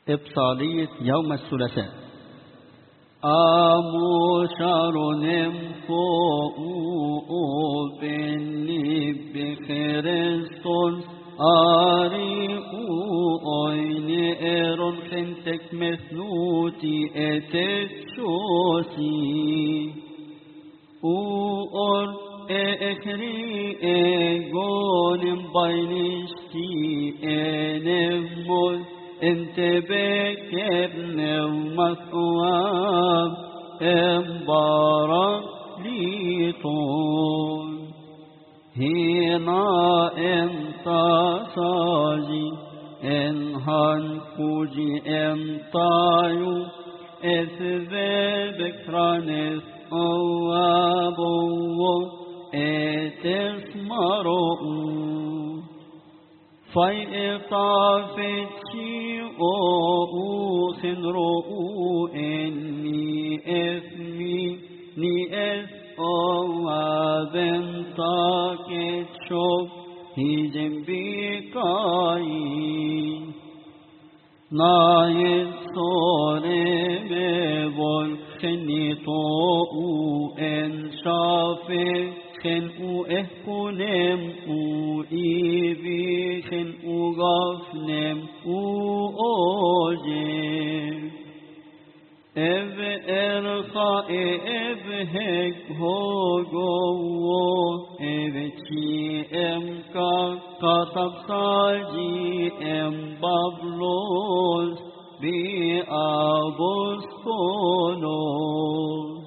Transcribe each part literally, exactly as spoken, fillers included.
إبصالية يوم الثلاثاء. أموشارونم فوء بني بخريستوس أريء أين إيرون خنتك مثنوتي أتشوسي أور إخري إيغونم بينشتي إنمول انت بكبنا ومثواب امبارك ليطول هنا انت ساجي انهان كوجي انتايو اثبابك رانث اوابو اتسمرون فايطافتشي او خنرو اني اثمي ني اث او بنتاكت شوف هيجم بكاي نايت صوري مبول خني طوء ان شافي خن او احكونم او ايبي خن او غفنم او اوجم اب ارخا اب هك هوغو اب چي ام کا قطب ساجي ام بابلوس بي ابوس كونوس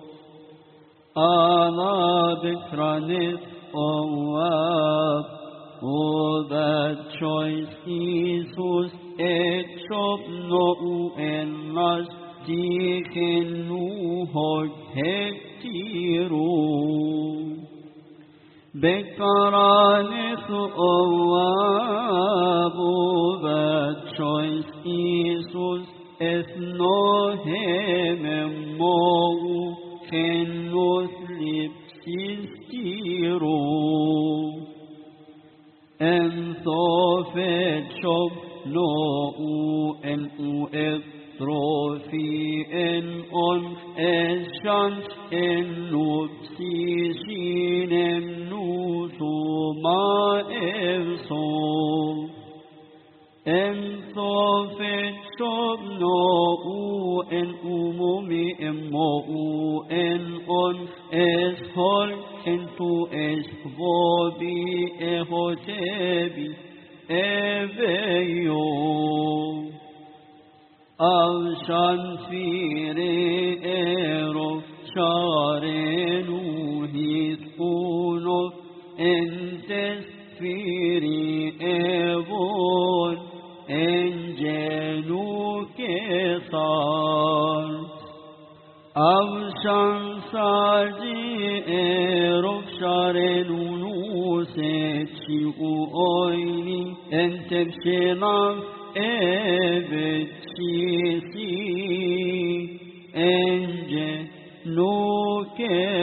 أنا بكرانيت أواب all that choice Jesus et shop no en nas diken nu hog hektiru بكرانيت أواب all that choice Jesus et no hem mo كنوث لبسيستيرو ان ثوفت شب نوء ان اثروفي ان انف الشمس ان نبسيسين ان نوثو ما افصو ان ثوفت شب نوء ان امومي امو ان انف اسهل انتو اسفوبي اهوتبي ابيو اوشان فيري ايروف شارنو هيثقونو انتس فيري ايبون انجنو كثار اوشان ساجي ايروف شارنو سيتشي اويني انت بشنام ابتشيسي انجنو كثار